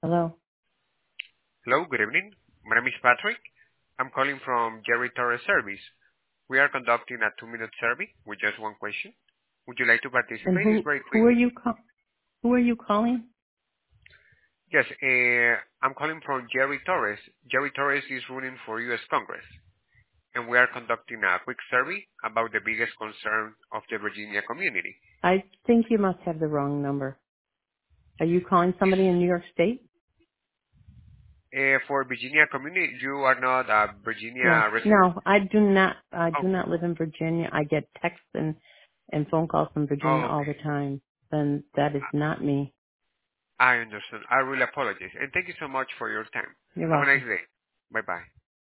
Hello. Hello, good evening. My name is Patrick. I'm calling from Jerry Torres Service. We are conducting a 2-minute survey with just one question. Would you like to And participate? It's who very who quick. are you who are you calling? Yes, I'm calling from Jerry Torres. Jerry Torres is running for U.S. Congress, and we are conducting a quick survey about the biggest concern of the Virginia community. I think you must have the wrong number. Are you calling somebody in New York State? For Virginia community, you are not a No. Virginia resident? No, I do not. I Oh, do not live in Virginia. I get texts and phone calls from Virginia all okay. the time. And that is not me. I understand. I really apologize. And thank you so much for your time. You're Have a welcome. nice day. Bye-bye.